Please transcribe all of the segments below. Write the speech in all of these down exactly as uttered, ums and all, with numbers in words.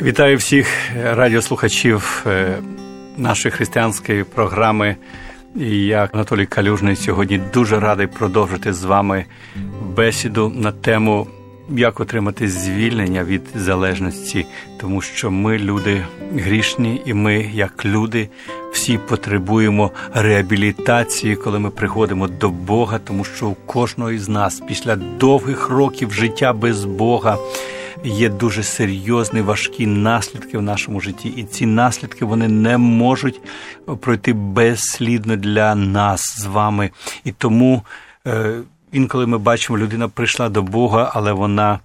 Вітаю всіх радіослухачів нашої християнської програми. І я, Анатолій Калюжний, сьогодні дуже радий продовжити з вами бесіду на тему «Як отримати звільнення від залежності», тому що ми люди грішні, і ми, як люди, всі потребуємо реабілітації, коли ми приходимо до Бога, тому що у кожного із нас після довгих років життя без Бога є дуже серйозні, важкі наслідки в нашому житті. І ці наслідки, вони не можуть пройти безслідно для нас з вами. І тому е, інколи ми бачимо, людина прийшла до Бога, але вона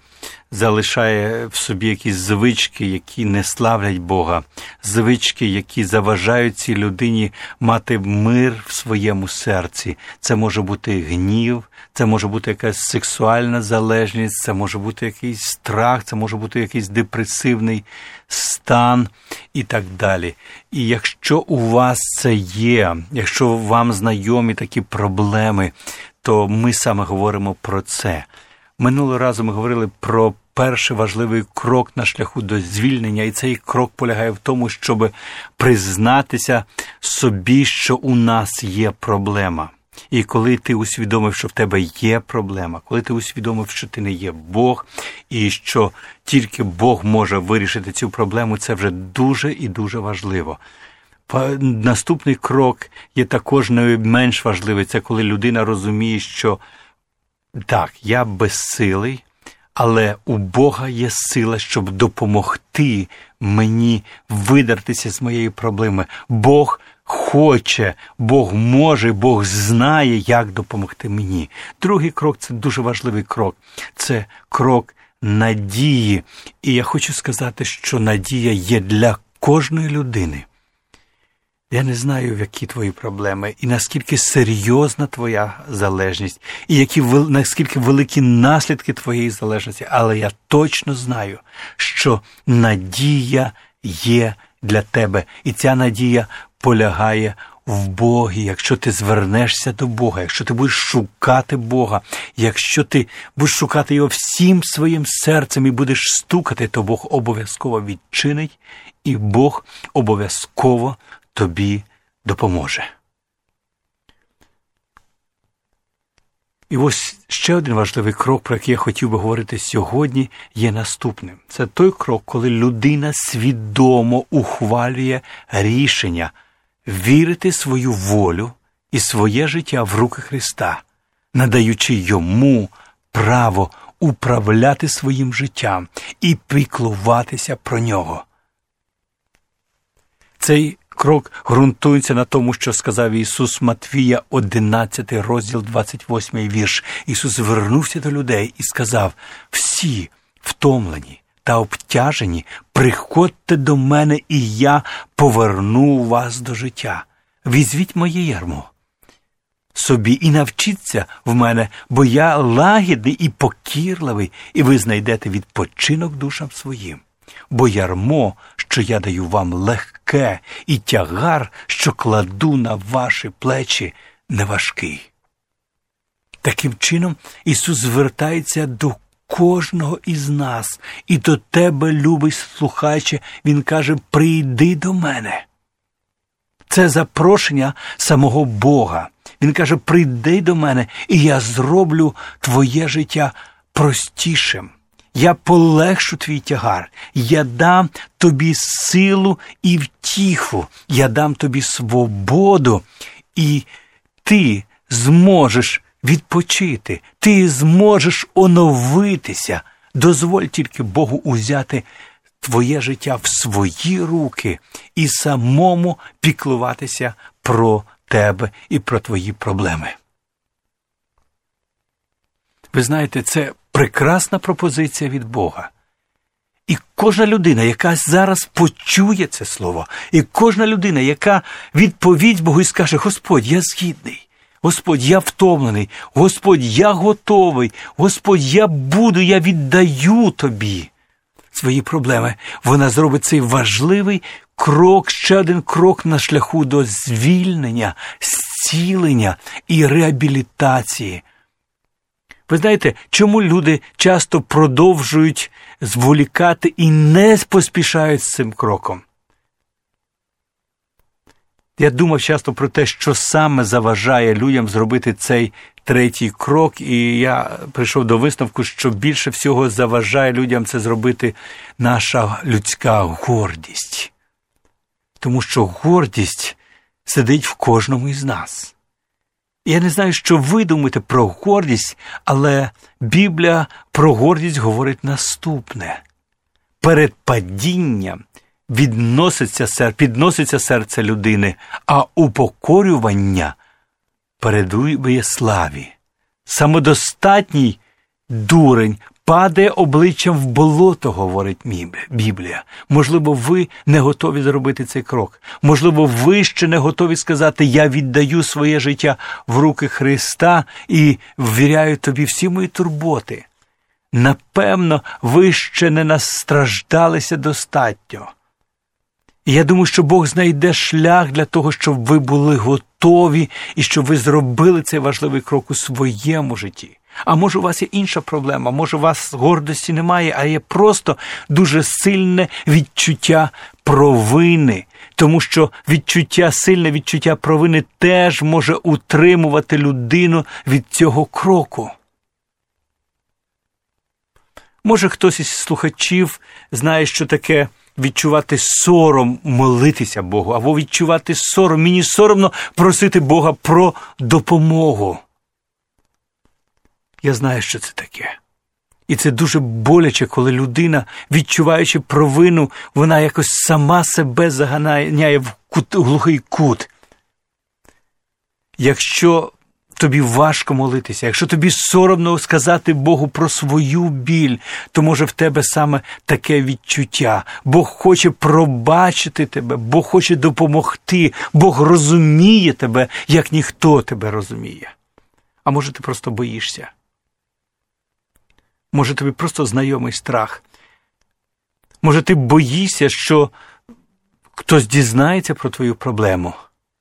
залишає в собі якісь звички, які не славлять Бога. Звички, які заважають цій людині мати мир в своєму серці. Це може бути гнів, це може бути якась сексуальна залежність, це може бути якийсь страх, це може бути якийсь депресивний стан і так далі. І якщо у вас це є, якщо вам знайомі такі проблеми, то ми саме говоримо про це. Минулого разу ми говорили про перший важливий крок на шляху до звільнення, і цей крок полягає в тому, щоб признатися собі, що у нас є проблема. І коли ти усвідомив, що в тебе є проблема, коли ти усвідомив, що ти не є Бог, і що тільки Бог може вирішити цю проблему, це вже дуже і дуже важливо. Наступний крок є також не менш важливий. Це коли людина розуміє, що так, я безсилий, але у Бога є сила, щоб допомогти мені видертися з моєї проблеми. Бог хоче, Бог може, Бог знає, як допомогти мені. Другий крок – це дуже важливий крок. Це крок надії. І я хочу сказати, що надія є для кожної людини. Я не знаю, які твої проблеми, і наскільки серйозна твоя залежність, і які, наскільки великі наслідки твоєї залежності, але я точно знаю, що надія є для тебе, і ця надія полягає в Богі. Якщо ти звернешся до Бога, якщо ти будеш шукати Бога, якщо ти будеш шукати Його всім своїм серцем і будеш стукати, то Бог обов'язково відчинить, і Бог обов'язково тобі допоможе. І ось ще один важливий крок, про який я хотів би говорити сьогодні, є наступним. Це той крок, коли людина свідомо ухвалює рішення вірити свою волю і своє життя в руки Христа, надаючи йому право управляти своїм життям і піклуватися про нього. Цей крок ґрунтується на тому, що сказав Ісус Матвія, одинадцятий розділ, двадцять восьмий вірш. Ісус звернувся до людей і сказав: «Всі втомлені та обтяжені, приходьте до мене, і я поверну вас до життя. Візьміть моє ярмо собі і навчіться в мене, бо я лагідний і покірливий, і ви знайдете відпочинок душам своїм. Бо ярмо, що я даю вам, легке, і тягар, що кладу на ваші плечі, неважкий». Таким чином, Ісус звертається до кожного із нас, і до тебе, любий слухаче, Він каже: «Прийди до мене». Це запрошення самого Бога. Він каже: «Прийди до мене, і я зроблю твоє життя простішим. Я полегшу твій тягар, я дам тобі силу і втіху, я дам тобі свободу, і ти зможеш відпочити, ти зможеш оновитися. Дозволь тільки Богу узяти твоє життя в свої руки і самому піклуватися про тебе і про твої проблеми». Ви знаєте, це прекрасна пропозиція від Бога. І кожна людина, яка зараз почує це слово, і кожна людина, яка відповість Богу і скаже: «Господь, я згідний, Господь, я втомлений, Господь, я готовий, Господь, я буду, я віддаю тобі свої проблеми», вона зробить цей важливий крок, ще один крок на шляху до звільнення, зцілення і реабілітації. Ви знаєте, чому люди часто продовжують зволікати і не поспішають з цим кроком? Я думав часто про те, що саме заважає людям зробити цей третій крок, і я прийшов до висновку, що більше всього заважає людям це зробити наша людська гордість. Тому що гордість сидить в кожному із нас. Я не знаю, що ви думаєте про гордість, але Біблія про гордість говорить наступне. Перед падінням відноситься, підноситься серце людини, а упокорювання передує славі. Самодостатній дурень падає обличчям в болото, говорить Біблія. Можливо, ви не готові зробити цей крок. Можливо, ви ще не готові сказати, я віддаю своє життя в руки Христа і ввіряю тобі всі мої турботи. Напевно, ви ще не настраждалися достатньо. І я думаю, що Бог знайде шлях для того, щоб ви були готові і щоб ви зробили цей важливий крок у своєму житті. А може у вас є інша проблема, може у вас гордості немає, а є просто дуже сильне відчуття провини. Тому що відчуття, сильне відчуття провини теж може утримувати людину від цього кроку. Може хтось із слухачів знає, що таке відчувати сором, молитися Богу, або відчувати сором. Мені соромно просити Бога про допомогу. Я знаю, що це таке. І це дуже боляче, коли людина, відчуваючи провину, вона якось сама себе заганяє в кут, в глухий кут. Якщо тобі важко молитися, якщо тобі соромно сказати Богу про свою біль, то може в тебе саме таке відчуття. Бог хоче пробачити тебе, Бог хоче допомогти, Бог розуміє тебе, як ніхто тебе розуміє. А може ти просто боїшся? Може тобі просто знайомий страх? Може ти боїшся, що хтось дізнається про твою проблему?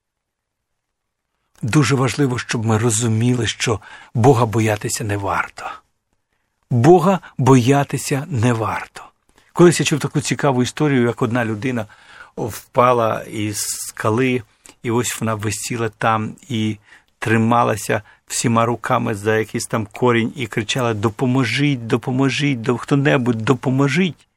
Дуже важливо, щоб ми розуміли, що Бога боятися не варто. Бога боятися не варто. Колись я чув таку цікаву історію, як одна людина впала із скали, і ось вона висіла там і трималася всіма руками за якийсь там корінь і кричала: «Допоможіть, допоможіть, хто-небудь, допоможіть!»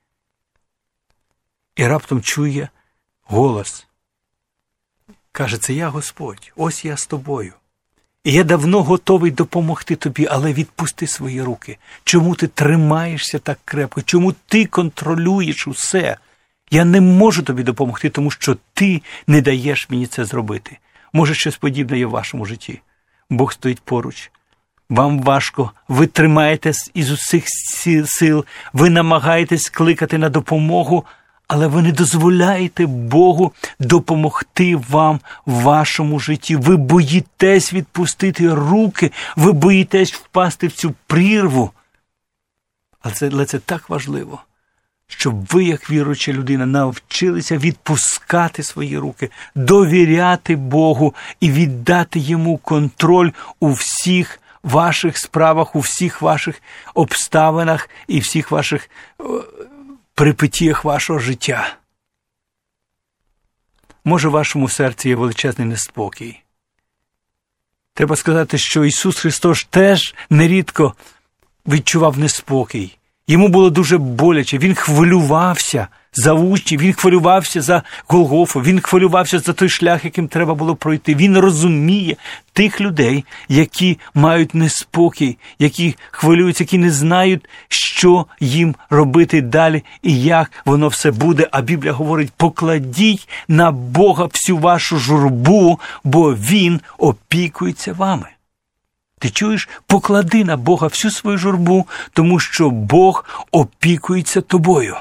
І раптом чує голос. Каже: «Це я, Господь, ось я з тобою. І я давно готовий допомогти тобі, але відпусти свої руки. Чому ти тримаєшся так крепко? Чому ти контролюєш усе? Я не можу тобі допомогти, тому що ти не даєш мені це зробити». Може, щось подібне є в вашому житті. Бог стоїть поруч. Вам важко, ви тримаєтесь із усіх сил, ви намагаєтесь кликати на допомогу, але ви не дозволяєте Богу допомогти вам в вашому житті. Ви боїтесь відпустити руки, ви боїтесь впасти в цю прірву. Але це, але це так важливо, щоб ви, як віруюча людина, навчилися відпускати свої руки, довіряти Богу і віддати Йому контроль у всіх ваших справах, у всіх ваших обставинах і всіх ваших припиттях вашого життя. Може, в вашому серці є величезний неспокій. Треба сказати, що Ісус Христос теж нерідко відчував неспокій. Йому було дуже боляче, він хвилювався за учнів, він хвилювався за Голгофу, він хвилювався за той шлях, яким треба було пройти. Він розуміє тих людей, які мають неспокій, які хвилюються, які не знають, що їм робити далі і як воно все буде. А Біблія говорить: покладіть на Бога всю вашу журбу, бо Він опікується вами. Ти чуєш? Поклади на Бога всю свою журбу, тому що Бог опікується тобою.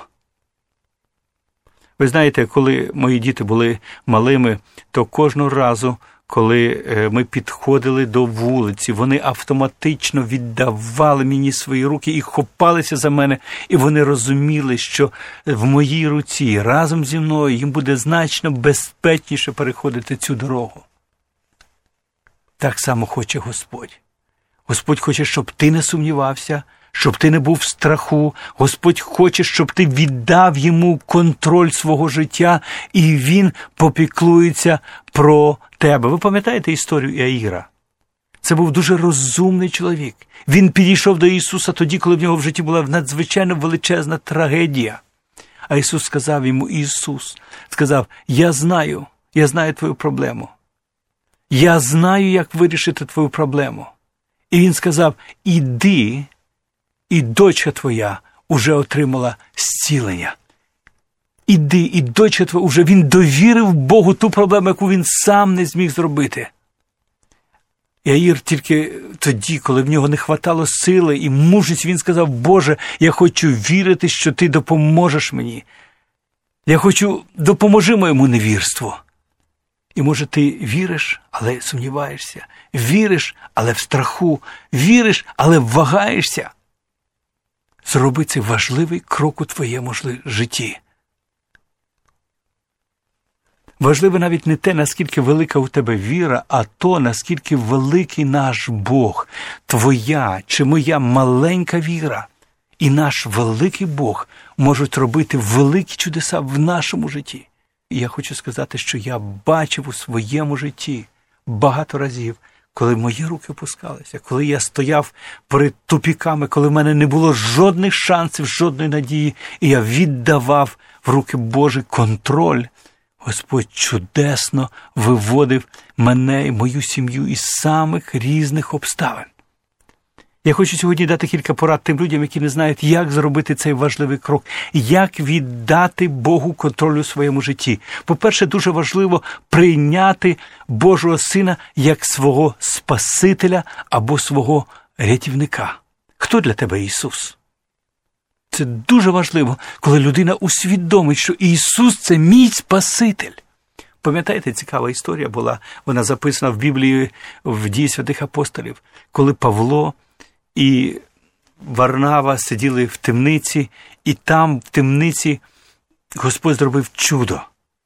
Ви знаєте, коли мої діти були малими, то кожного разу, коли ми підходили до вулиці, вони автоматично віддавали мені свої руки і хопалися за мене, і вони розуміли, що в моїй руці разом зі мною їм буде значно безпечніше переходити цю дорогу. Так само хоче Господь. Господь хоче, щоб ти не сумнівався, щоб ти не був в страху. Господь хоче, щоб ти віддав йому контроль свого життя, і він попіклується про тебе. Ви пам'ятаєте історію Іаїра? Це був дуже розумний чоловік. Він підійшов до Ісуса тоді, коли в нього в житті була надзвичайно величезна трагедія. А Ісус сказав йому, Ісус сказав, я знаю, я знаю твою проблему. Я знаю, як вирішити твою проблему. І він сказав, іди, і дочка твоя уже отримала зцілення. Іди, і дочка твоя уже, він довірив Богу ту проблему, яку він сам не зміг зробити. Іаїр тільки тоді, коли в нього не хватало сили і мужності, він сказав, Боже, я хочу вірити, що ти допоможеш мені. Я хочу, допоможи моєму невірству. І може ти віриш, але сумніваєшся. Віриш, але в страху. Віриш, але вагаєшся. Зроби цей важливий крок у твоєму житті. Важливо навіть не те, наскільки велика у тебе віра, а то, наскільки великий наш Бог. Твоя чи моя маленька віра і наш великий Бог можуть робити великі чудеса в нашому житті. І я хочу сказати, що я бачив у своєму житті багато разів, коли мої руки опускалися, коли я стояв перед тупіками, коли в мене не було жодних шансів, жодної надії, і я віддавав в руки Божі контроль, Господь чудесно виводив мене і мою сім'ю із самих різних обставин. Я хочу сьогодні дати кілька порад тим людям, які не знають, як зробити цей важливий крок, як віддати Богу контроль у своєму житті. По-перше, дуже важливо прийняти Божого Сина як свого Спасителя або свого рятівника. Хто для тебе Ісус? Це дуже важливо, коли людина усвідомить, що Ісус – це мій Спаситель. Пам'ятаєте, цікава історія була, вона записана в Біблії в Дії святих апостолів, коли Павло і Варнава сиділи в темниці, і там в темниці Господь зробив чудо.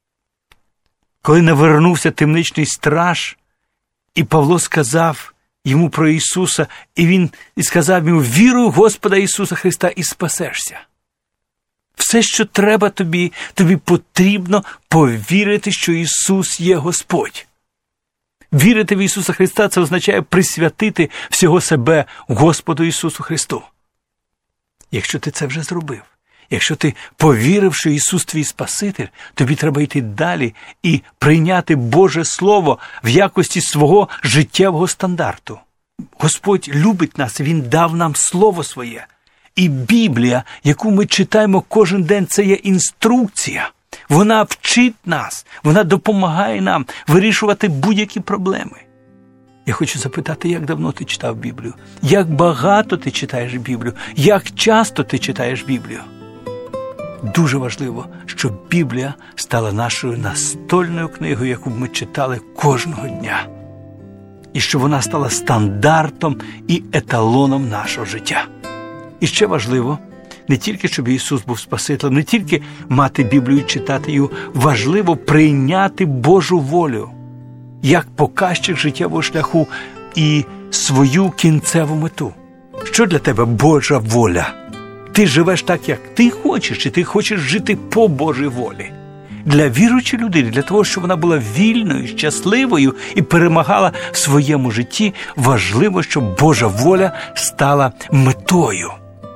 Коли навернувся темничний страж, і Павло сказав йому про Ісуса, і він і сказав йому, віруй в Господа Ісуса Христа і спасешся. Все, що треба тобі, тобі потрібно повірити, що Ісус є Господь. Вірити в Ісуса Христа – це означає присвятити всього себе Господу Ісусу Христу. Якщо ти це вже зробив, якщо ти повірив, що Ісус твій Спаситель, тобі треба йти далі і прийняти Боже Слово в якості свого життєвого стандарту. Господь любить нас, Він дав нам Слово Своє. І Біблія, яку ми читаємо кожен день, це є інструкція. Вона вчить нас, вона допомагає нам вирішувати будь-які проблеми. Я хочу запитати, як давно ти читав Біблію? Як багато ти читаєш Біблію? Як часто ти читаєш Біблію? Дуже важливо, щоб Біблія стала нашою настольною книгою, яку ми читали кожного дня. І щоб вона стала стандартом і еталоном нашого життя. І ще важливо, не тільки, щоб Ісус був Спасителем, не тільки мати Біблію і читати її, важливо прийняти Божу волю як показчик життєвого шляху і свою кінцеву мету. Що для тебе Божа воля? Ти живеш так, як ти хочеш, чи ти хочеш жити по Божій волі? Для віруючої людини, для того, щоб вона була вільною, щасливою і перемагала в своєму житті, важливо, щоб Божа воля стала метою.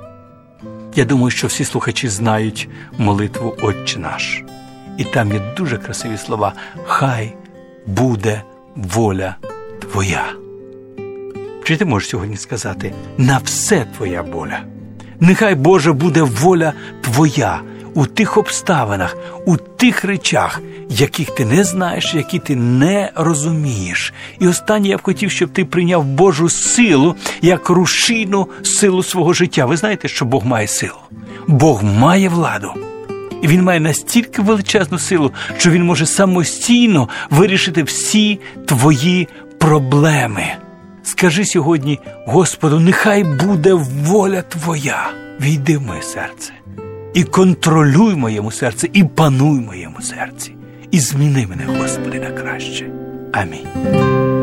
Я думаю, що всі слухачі знають молитву «Отче наш». І там є дуже красиві слова «Хай буде воля Твоя». Чи ти можеш сьогодні сказати «На все Твоя воля»? Нехай, Боже, буде воля Твоя у тих обставинах, у тих речах, яких ти не знаєш, які ти не розумієш. І останнє я б хотів, щоб ти прийняв Божу силу як рушійну силу свого життя. Ви знаєте, що Бог має силу? Бог має владу. І Він має настільки величезну силу, що Він може самостійно вирішити всі твої проблеми. Скажи сьогодні, Господу, нехай буде воля Твоя. Війди в моє серце. І контролюй моєму серці, і пануй моєму серці. І зміни мене, Господи, на краще. Амінь.